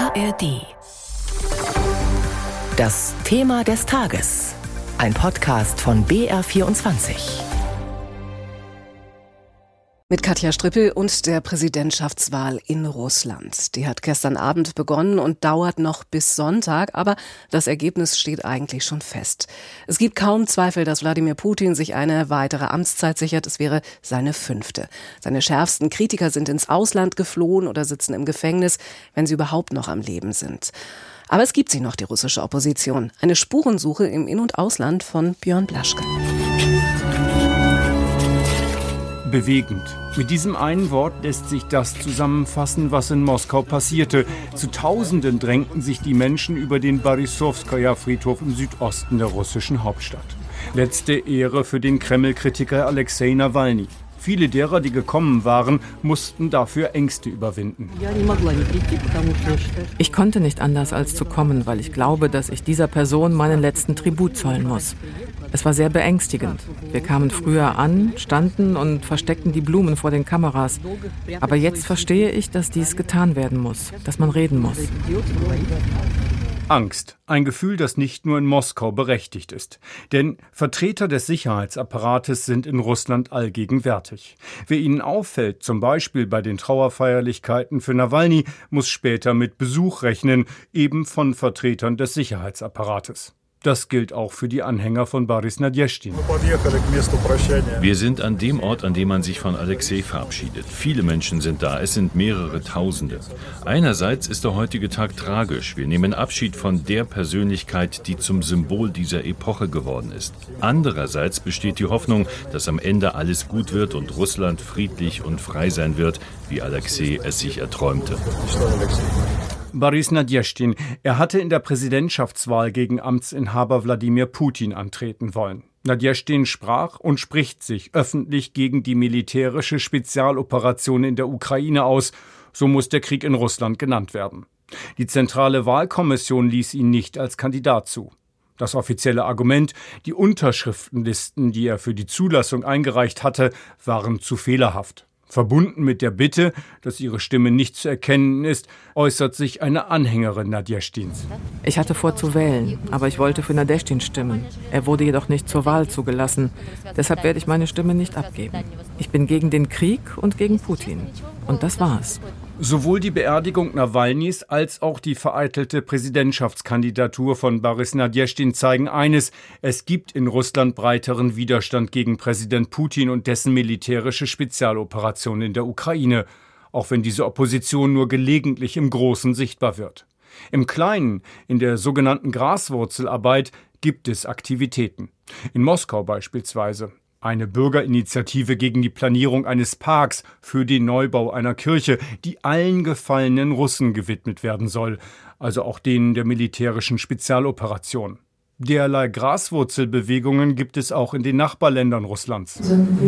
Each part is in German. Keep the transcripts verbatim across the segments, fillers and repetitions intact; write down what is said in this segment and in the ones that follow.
A R D. Das Thema des Tages. Ein Podcast von B R vierundzwanzig. Mit Katja Strippel und der Präsidentschaftswahl in Russland. Die hat gestern Abend begonnen und dauert noch bis Sonntag, aber das Ergebnis steht eigentlich schon fest. Es gibt kaum Zweifel, dass Wladimir Putin sich eine weitere Amtszeit sichert. Es wäre seine fünfte. Seine schärfsten Kritiker sind ins Ausland geflohen oder sitzen im Gefängnis, wenn sie überhaupt noch am Leben sind. Aber es gibt sie noch, die russische Opposition. Eine Spurensuche im In- und Ausland von Björn Blaschke. Bewegend. Mit diesem einen Wort lässt sich das zusammenfassen, was in Moskau passierte. Zu Tausenden drängten sich die Menschen über den Borisowskaja-Friedhof im Südosten der russischen Hauptstadt. Letzte Ehre für den Kreml-Kritiker Alexei Nawalny. Viele derer, die gekommen waren, mussten dafür Ängste überwinden. Ich konnte nicht anders als zu kommen, weil ich glaube, dass ich dieser Person meinen letzten Tribut zollen muss. Es war sehr beängstigend. Wir kamen früher an, standen und versteckten die Blumen vor den Kameras. Aber jetzt verstehe ich, dass dies getan werden muss, dass man reden muss. Angst. Ein Gefühl, das nicht nur in Moskau berechtigt ist. Denn Vertreter des Sicherheitsapparates sind in Russland allgegenwärtig. Wer ihnen auffällt, zum Beispiel bei den Trauerfeierlichkeiten für Nawalny, muss später mit Besuch rechnen, eben von Vertretern des Sicherheitsapparates. Das gilt auch für die Anhänger von Boris Nadezhdin. Wir sind an dem Ort, an dem man sich von Alexei verabschiedet. Viele Menschen sind da, es sind mehrere Tausende. Einerseits ist der heutige Tag tragisch. Wir nehmen Abschied von der Persönlichkeit, die zum Symbol dieser Epoche geworden ist. Andererseits besteht die Hoffnung, dass am Ende alles gut wird und Russland friedlich und frei sein wird, wie Alexei es sich erträumte. Boris Nadezhdin, er hatte in der Präsidentschaftswahl gegen Amtsinhaber Wladimir Putin antreten wollen. Nadezhdin sprach und spricht sich öffentlich gegen die militärische Spezialoperation in der Ukraine aus. So muss der Krieg in Russland genannt werden. Die zentrale Wahlkommission ließ ihn nicht als Kandidat zu. Das offizielle Argument, die Unterschriftenlisten, die er für die Zulassung eingereicht hatte, waren zu fehlerhaft. Verbunden mit der Bitte, dass ihre Stimme nicht zu erkennen ist, äußert sich eine Anhängerin Nadezhdins. Ich hatte vor zu wählen, aber ich wollte für Nadezhdin stimmen. Er wurde jedoch nicht zur Wahl zugelassen. Deshalb werde ich meine Stimme nicht abgeben. Ich bin gegen den Krieg und gegen Putin. Und das war's. Sowohl die Beerdigung Nawalnys als auch die vereitelte Präsidentschaftskandidatur von Boris Nadezhdin zeigen eines: Es gibt in Russland breiteren Widerstand gegen Präsident Putin und dessen militärische Spezialoperation in der Ukraine, auch wenn diese Opposition nur gelegentlich im Großen sichtbar wird. Im Kleinen, in der sogenannten Graswurzelarbeit, gibt es Aktivitäten. In Moskau beispielsweise. Eine Bürgerinitiative gegen die Planierung eines Parks für den Neubau einer Kirche, die allen gefallenen Russen gewidmet werden soll, also auch denen der militärischen Spezialoperation. Derlei Graswurzelbewegungen gibt es auch in den Nachbarländern Russlands.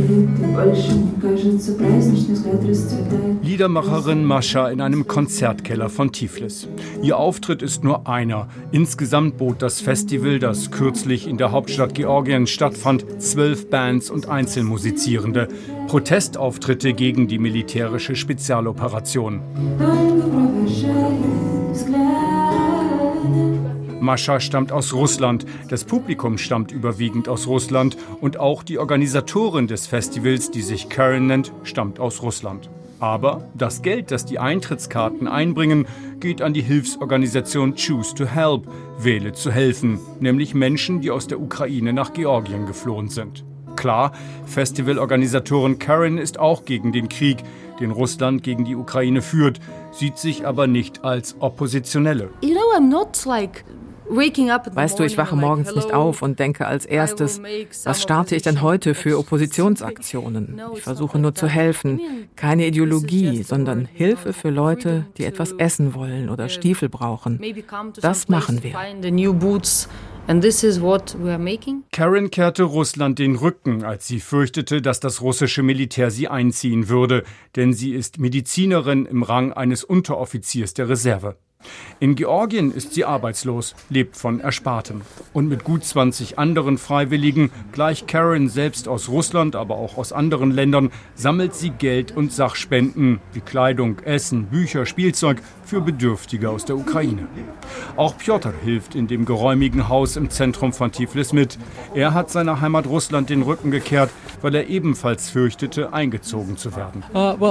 Liedermacherin Mascha in einem Konzertkeller von Tiflis. Ihr Auftritt ist nur einer. Insgesamt bot das Festival, das kürzlich in der Hauptstadt Georgien stattfand, zwölf Bands und Einzelmusizierende. Protestauftritte gegen die militärische Spezialoperation. Mascha stammt aus Russland, das Publikum stammt überwiegend aus Russland und auch die Organisatorin des Festivals, die sich Karen nennt, stammt aus Russland. Aber das Geld, das die Eintrittskarten einbringen, geht an die Hilfsorganisation Choose to Help, Wähle zu helfen, nämlich Menschen, die aus der Ukraine nach Georgien geflohen sind. Klar, Festivalorganisatorin Karen ist auch gegen den Krieg, den Russland gegen die Ukraine führt, sieht sich aber nicht als Oppositionelle. You know, I'm not like Weißt du, ich wache morgens nicht auf und denke als erstes, was starte ich denn heute für Oppositionsaktionen? Ich versuche nur zu helfen. Keine Ideologie, sondern Hilfe für Leute, die etwas essen wollen oder Stiefel brauchen. Das machen wir. Karen kehrte Russland den Rücken, als sie fürchtete, dass das russische Militär sie einziehen würde, denn sie ist Medizinerin im Rang eines Unteroffiziers der Reserve. In Georgien ist sie arbeitslos, lebt von Erspartem. Und mit gut zwanzig anderen Freiwilligen, gleich Karen selbst aus Russland, aber auch aus anderen Ländern, sammelt sie Geld und Sachspenden wie Kleidung, Essen, Bücher, Spielzeug für Bedürftige aus der Ukraine. Auch Pjotr hilft in dem geräumigen Haus im Zentrum von Tiflis mit. Er hat seiner Heimat Russland den Rücken gekehrt, weil er ebenfalls fürchtete, eingezogen zu werden.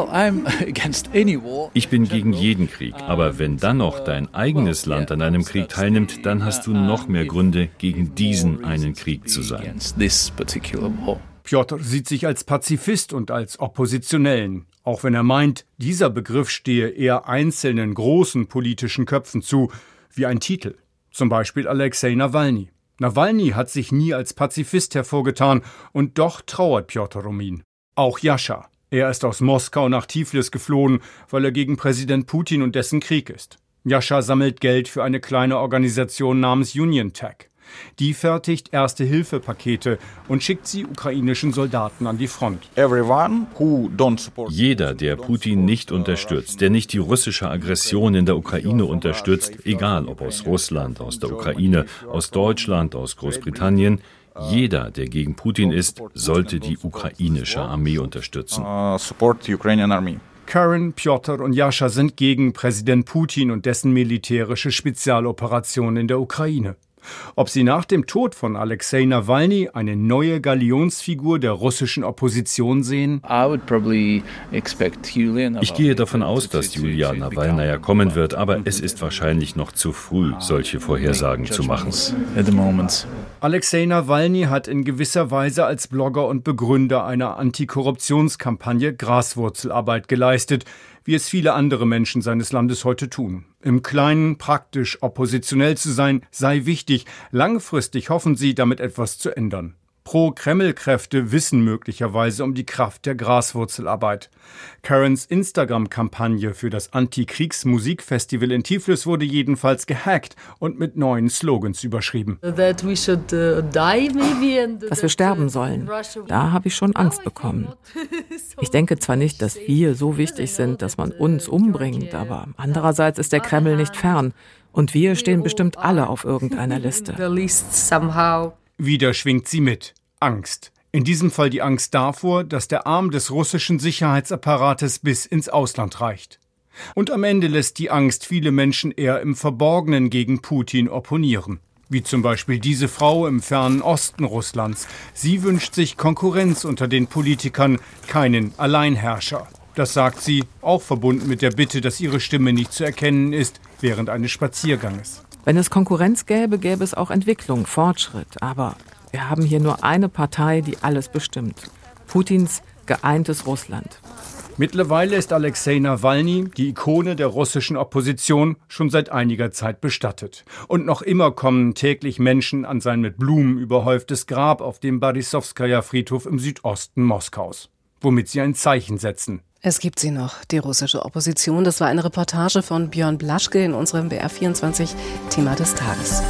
Ich bin gegen jeden Krieg, aber wenn dann noch dein eigenes Land an einem Krieg teilnimmt, dann hast du noch mehr Gründe, gegen diesen einen Krieg zu sein. Pjotr sieht sich als Pazifist und als Oppositionellen, auch wenn er meint, dieser Begriff stehe eher einzelnen großen politischen Köpfen zu, wie ein Titel, zum Beispiel Alexei Nawalny. Nawalny hat sich nie als Pazifist hervorgetan und doch trauert Pjotr um ihn. Auch Jascha. Er ist aus Moskau nach Tiflis geflohen, weil er gegen Präsident Putin und dessen Krieg ist. Jascha sammelt Geld für eine kleine Organisation namens UnionTech. Die fertigt Erste-Hilfe-Pakete und schickt sie ukrainischen Soldaten an die Front. Jeder, der Putin nicht unterstützt, der nicht die russische Aggression in der Ukraine unterstützt, egal ob aus Russland, aus der Ukraine, aus Deutschland, aus Großbritannien, jeder, der gegen Putin ist, sollte die ukrainische Armee unterstützen. Karen, Pjotr und Jascha sind gegen Präsident Putin und dessen militärische Spezialoperation in der Ukraine. Ob sie nach dem Tod von Alexei Nawalny eine neue Galionsfigur der russischen Opposition sehen? Ich gehe davon aus, dass Julia Nawalnaja kommen wird, aber es ist wahrscheinlich noch zu früh, solche Vorhersagen zu machen. Alexei Nawalny hat in gewisser Weise als Blogger und Begründer einer Antikorruptionskampagne Graswurzelarbeit geleistet, wie es viele andere Menschen seines Landes heute tun. Im Kleinen praktisch oppositionell zu sein, sei wichtig. Langfristig hoffen sie, damit etwas zu ändern. Pro-Kreml-Kräfte wissen möglicherweise um die Kraft der Graswurzelarbeit. Karens Instagram-Kampagne für das Antikriegs-Musikfestival in Tiflis wurde jedenfalls gehackt und mit neuen Slogans überschrieben. Dass wir sterben sollen, da habe ich schon Angst bekommen. Ich denke zwar nicht, dass wir so wichtig sind, dass man uns umbringt, aber andererseits ist der Kreml nicht fern und wir stehen bestimmt alle auf irgendeiner Liste. Wieder schwingt sie mit. Angst. In diesem Fall die Angst davor, dass der Arm des russischen Sicherheitsapparates bis ins Ausland reicht. Und am Ende lässt die Angst viele Menschen eher im Verborgenen gegen Putin opponieren. Wie zum Beispiel diese Frau im fernen Osten Russlands. Sie wünscht sich Konkurrenz unter den Politikern, keinen Alleinherrscher. Das sagt sie, auch verbunden mit der Bitte, dass ihre Stimme nicht zu erkennen ist während eines Spazierganges. Wenn es Konkurrenz gäbe, gäbe es auch Entwicklung, Fortschritt. Aber wir haben hier nur eine Partei, die alles bestimmt. Putins geeintes Russland. Mittlerweile ist Alexei Nawalny, die Ikone der russischen Opposition, schon seit einiger Zeit bestattet. Und noch immer kommen täglich Menschen an sein mit Blumen überhäuftes Grab auf dem Borisowskaja-Friedhof im Südosten Moskaus. Womit sie ein Zeichen setzen. Es gibt sie noch, die russische Opposition. Das war eine Reportage von Björn Blaschke in unserem B R vierundzwanzig Thema des Tages.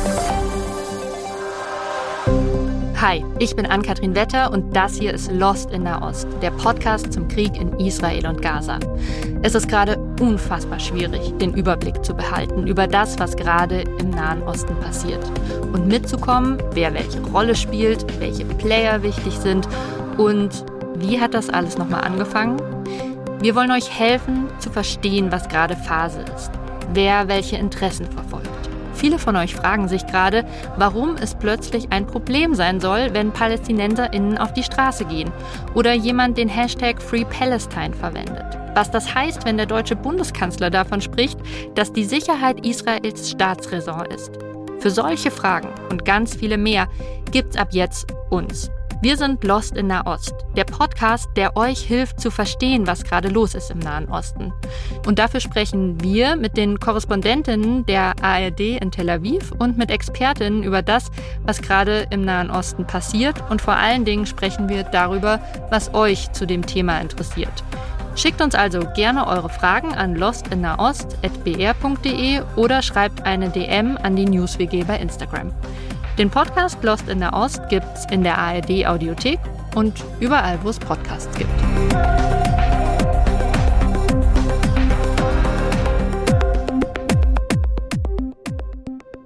Hi, ich bin Ann-Kathrin Wetter und das hier ist Lost in Nahost, der Podcast zum Krieg in Israel und Gaza. Es ist gerade unfassbar schwierig, den Überblick zu behalten über das, was gerade im Nahen Osten passiert. Und mitzukommen, wer welche Rolle spielt, welche Player wichtig sind und wie hat das alles nochmal angefangen? Wir wollen euch helfen, zu verstehen, was gerade Phase ist, wer welche Interessen verfolgt. Viele von euch fragen sich gerade, warum es plötzlich ein Problem sein soll, wenn PalästinenserInnen auf die Straße gehen oder jemand den Hashtag Free Palestine verwendet. Was das heißt, wenn der deutsche Bundeskanzler davon spricht, dass die Sicherheit Israels Staatsräson ist. Für solche Fragen und ganz viele mehr gibt's ab jetzt uns. Wir sind Lost in Nahost, der Podcast, der euch hilft zu verstehen, was gerade los ist im Nahen Osten. Und dafür sprechen wir mit den Korrespondentinnen der A R D in Tel Aviv und mit Expertinnen über das, was gerade im Nahen Osten passiert. Und vor allen Dingen sprechen wir darüber, was euch zu dem Thema interessiert. Schickt uns also gerne eure Fragen an lostinnahost at b r punkt d e oder schreibt eine D M an die News W G bei Instagram. Den Podcast Lost in Nahost gibt's in der A R D Audiothek und überall, wo es Podcasts gibt.